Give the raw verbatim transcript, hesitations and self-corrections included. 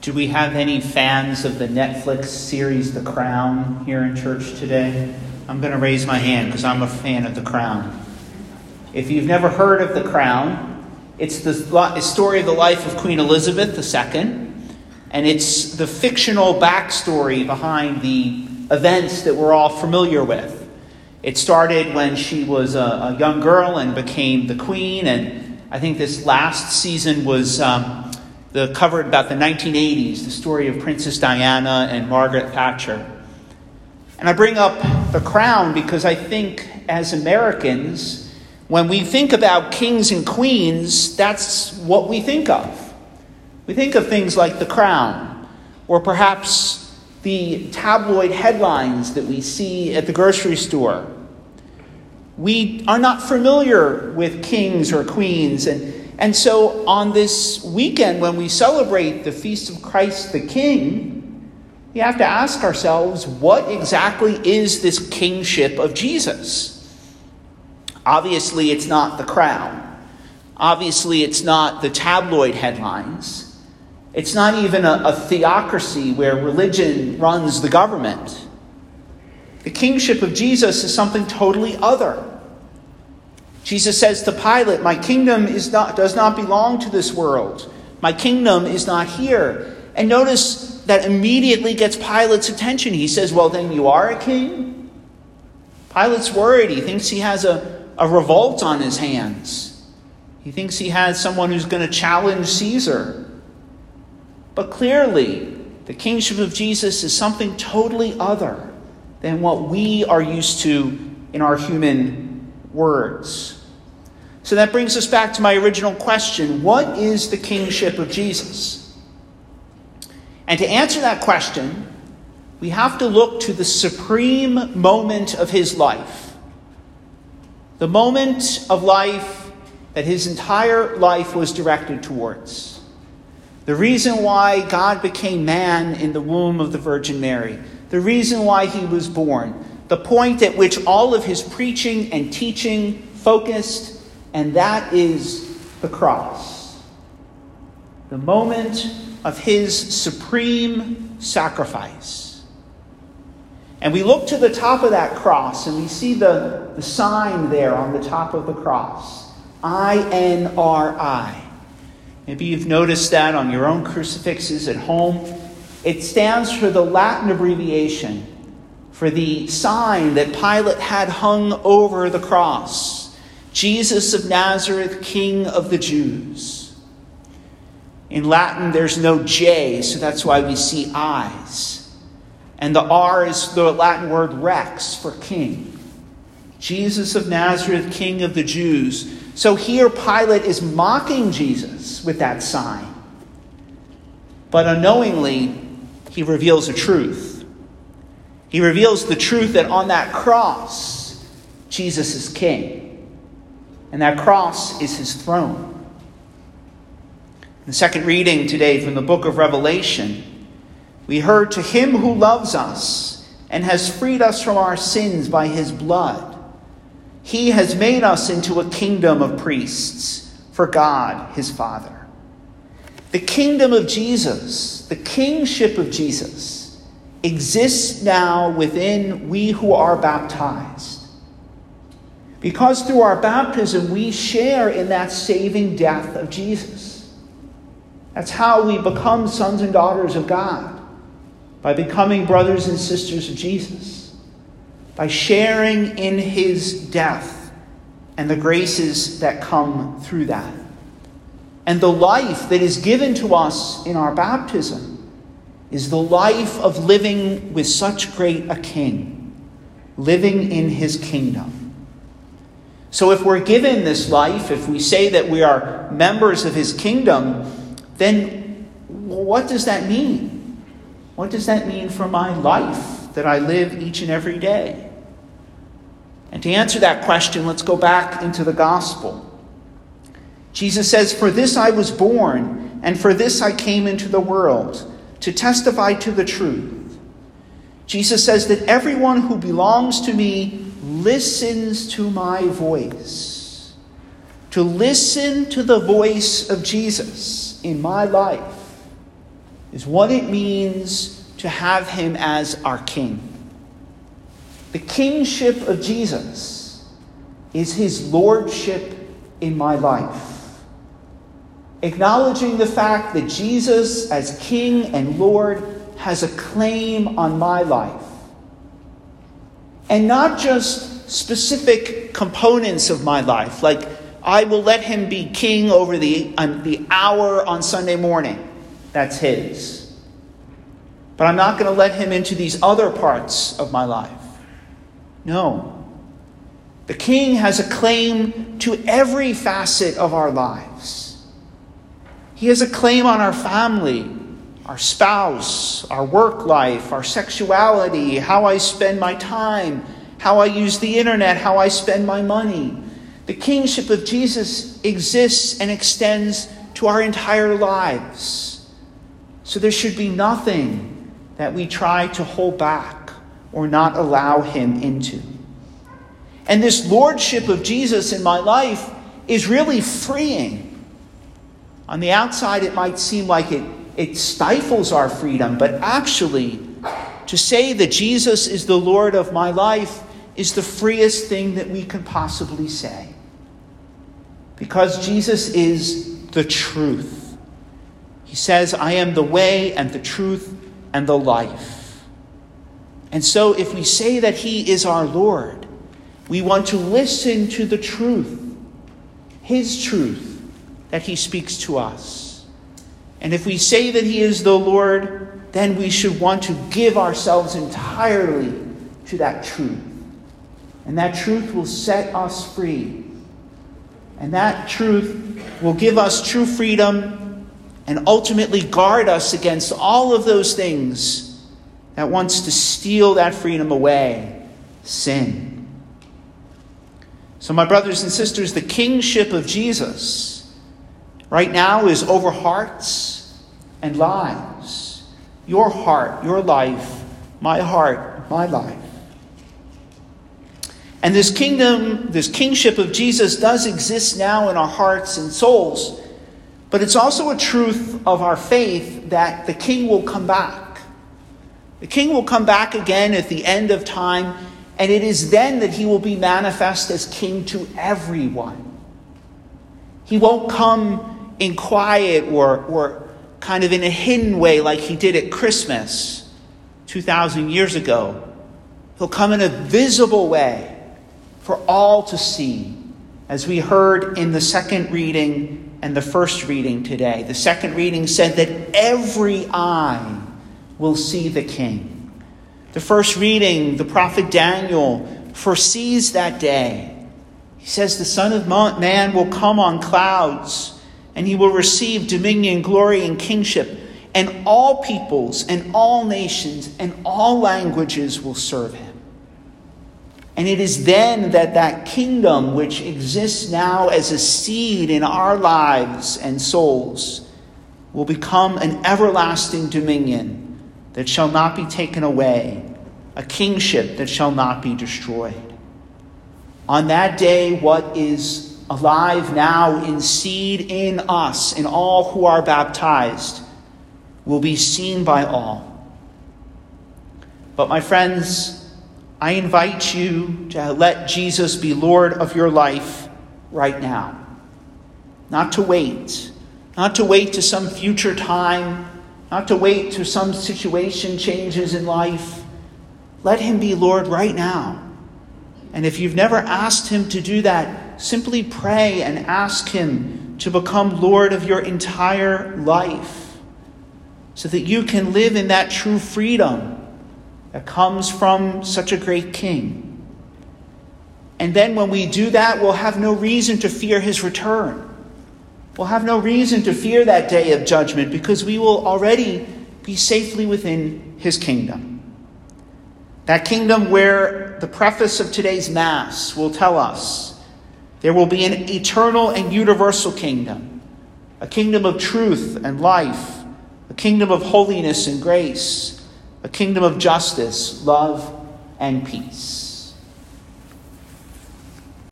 Do we have any fans of the Netflix series The Crown here in church today? I'm going to raise my hand because I'm a fan of The Crown. If you've never heard of The Crown, it's the story of the life of Queen Elizabeth the Second, and it's the fictional backstory behind the events that we're all familiar with. It started when she was a, a young girl and became the queen, and I think this last season was um, the covered about the nineteen eighties, the story of Princess Diana and Margaret Thatcher. And I bring up The Crown because I think as Americans, when we think about kings and queens, that's what we think of. We think of things like The Crown, or perhaps the tabloid headlines that we see at the grocery store. We are not familiar with kings or queens, and, and so on this weekend when we celebrate the Feast of Christ the King, we have to ask ourselves, what exactly is this kingship of Jesus? Obviously, it's not the crown. Obviously, it's not the tabloid headlines. It's not even a, a theocracy where religion runs the government. The kingship of Jesus is something totally other. Jesus says to Pilate, "My kingdom is not, does not belong to this world. My kingdom is not here." And notice that immediately gets Pilate's attention. He says, "Well, then you are a king?" Pilate's worried. He thinks he has a, a revolt on his hands. He thinks he has someone who's going to challenge Caesar. But clearly, the kingship of Jesus is something totally other than what we are used to in our human words. So that brings us back to my original question. What is the kingship of Jesus? And to answer that question, we have to look to the supreme moment of his life. The moment of life that his entire life was directed towards. The reason why God became man in the womb of the Virgin Mary. The reason why he was born. The point at which all of his preaching and teaching focused, and that is the cross. The moment of his supreme sacrifice. And we look to the top of that cross and we see the, the sign there on the top of the cross. I N R I. Maybe you've noticed that on your own crucifixes at home. It stands for the Latin abbreviation for the sign that Pilate had hung over the cross. Jesus of Nazareth, King of the Jews. In Latin, there's no J, so that's why we see I's. And the R is the Latin word rex for king. Jesus of Nazareth, King of the Jews. So here Pilate is mocking Jesus with that sign. But unknowingly, he reveals a truth. He reveals the truth that on that cross, Jesus is king. And that cross is his throne. In the second reading today from the book of Revelation, we heard, "To him who loves us and has freed us from our sins by his blood, he has made us into a kingdom of priests for God his Father." The kingdom of Jesus, the kingship of Jesus, exists now within we who are baptized. Because through our baptism, we share in that saving death of Jesus. That's how we become sons and daughters of God. By becoming brothers and sisters of Jesus. By sharing in his death and the graces that come through that. And the life that is given to us in our baptism is the life of living with such great a king, living in his kingdom. So if we're given this life, if we say that we are members of his kingdom, then what does that mean? What does that mean for my life that I live each and every day? And to answer that question, let's go back into the gospel. Jesus says, "For this I was born, and for this I came into the world, to testify to the truth." Jesus says that everyone who belongs to me listens to my voice. To listen to the voice of Jesus in my life is what it means to have him as our king. The kingship of Jesus is his lordship in my life. Acknowledging the fact that Jesus, as King and Lord, has a claim on my life. And not just specific components of my life, like I will let him be king over the, um, the hour on Sunday morning. That's his. But I'm not going to let him into these other parts of my life. No. The king has a claim to every facet of our lives. He has a claim on our family, our spouse, our work life, our sexuality, how I spend my time, how I use the internet, how I spend my money. The kingship of Jesus exists and extends to our entire lives. So there should be nothing that we try to hold back or not allow him into. And this lordship of Jesus in my life is really freeing. On the outside, it might seem like it, it stifles our freedom, but actually, to say that Jesus is the Lord of my life is the freest thing that we can possibly say. Because Jesus is the truth. He says, I am the way and the truth and the life. And so if we say that he is our Lord, we want to listen to the truth, his truth, that he speaks to us. And if we say that he is the Lord, then we should want to give ourselves entirely to that truth. And that truth will set us free. And that truth will give us true freedom and ultimately guard us against all of those things that wants to steal that freedom away, sin. So my brothers and sisters, the kingship of Jesus right now is over hearts and lives. Your heart, your life, my heart, my life. And this kingdom, this kingship of Jesus does exist now in our hearts and souls. But it's also a truth of our faith that the king will come back. The king will come back again at the end of time. And it is then that he will be manifest as king to everyone. He won't come in quiet or, or kind of in a hidden way like he did at Christmas two thousand years ago. He'll come in a visible way for all to see, as we heard in the second reading and the first reading today. The second reading said that every eye will see the king. The first reading, the prophet Daniel foresees that day. He says the Son of Man will come on clouds, and he will receive dominion, glory, and kingship. And all peoples and all nations and all languages will serve him. And it is then that that kingdom, which exists now as a seed in our lives and souls, will become an everlasting dominion that shall not be taken away, a kingship that shall not be destroyed. On that day, what is alive now in seed in us, in all who are baptized, will be seen by all. But my friends, I invite you to let Jesus be Lord of your life right now. Not to wait. Not to wait to some future time. Not to wait till some situation changes in life. Let him be Lord right now. And if you've never asked him to do that, simply pray and ask him to become Lord of your entire life, so that you can live in that true freedom that comes from such a great king. And then when we do that, we'll have no reason to fear his return. We'll have no reason to fear that day of judgment, because we will already be safely within his kingdom. That kingdom where the preface of today's Mass will tell us there will be an eternal and universal kingdom, a kingdom of truth and life, a kingdom of holiness and grace, a kingdom of justice, love, and peace.